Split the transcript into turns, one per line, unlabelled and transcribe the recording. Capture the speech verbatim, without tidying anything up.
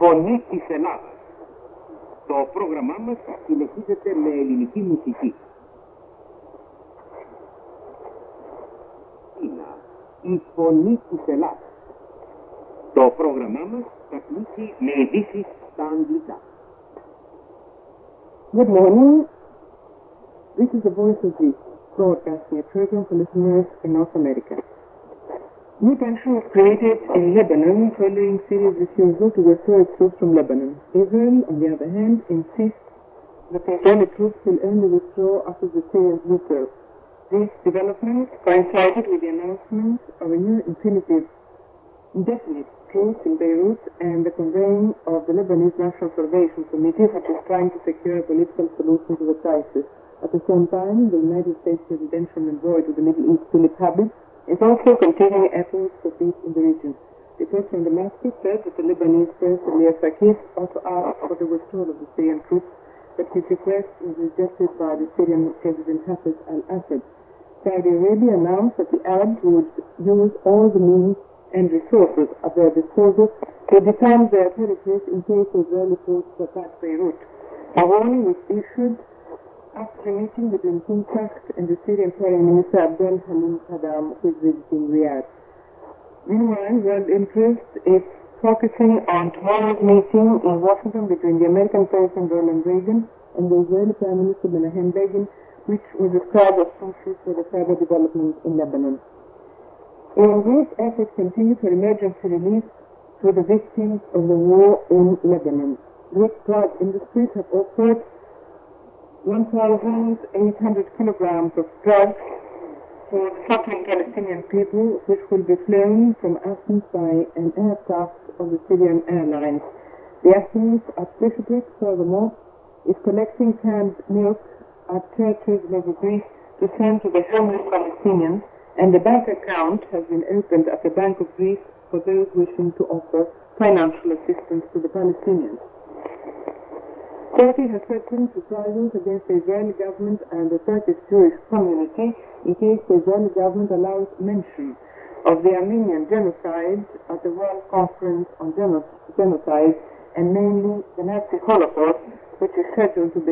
Φωνή της Ελλάδας. Το πρόγραμμά μας συνεχίζεται με ελληνική μουσική. Είναι η Φωνή της Ελλάδας. Το πρόγραμμά μας θα κλείσει με ειδήσεις στα αγγλικά.
Good morning. This is the Voice of Greece, broadcasting a program for listeners in North America. New tension was created in Lebanon following Syria's refusal to withdraw its troops from Lebanon. Israel, on the other hand, insists that the Israeli troops will only withdraw after the Syrians withdraw. This development coincided with the announcement of a new infinitive indefinite truce in Beirut and the convening of the Lebanese National Salvation Committee, which is trying to secure a political solution to the crisis. At the same time, the United States presidential envoy to the Middle East, Philip Habib, is also continuing efforts for peace in the region. Reports from Damascus said that the Lebanese President Elia Sarkis also asked for the withdrawal of the Syrian troops, but his request was rejected by the Syrian President Hafez al-Assad. Saudi Arabia announced that the Arabs would use all the means and resources at their disposal to defend their territories in case the Israeli forces attack Beirut. A warning was issued after a meeting between King Fahd and the Syrian Foreign Minister Abdel Halim Saddam, who is visiting Riyadh. Meanwhile, world interest is focusing on tomorrow's meeting in Washington between the American President Ronald Reagan and the Israeli Prime Minister Menachem Begin, which was described as crucial for the further development in Lebanon. In Greece, efforts continue for emergency relief to the victims of the war in Lebanon. Greek drug industries have offered one thousand eight hundred kilograms of drugs for the suffering Palestinian people, which will be flown from Athens by an aircraft of the Syrian Airlines. The Athens Archbishopric, furthermore, is collecting canned milk at churches in Greece to send to the homeless Palestinians, and a bank account has been opened at the Bank of Greece for those wishing to offer financial assistance to the Palestinians. Turkey has threatened reprisals against the Israeli government and the Turkish Jewish community in case the Israeli government allows mention of the Armenian genocide at the World Conference on Genocide, and mainly the Nazi Holocaust, which is scheduled to be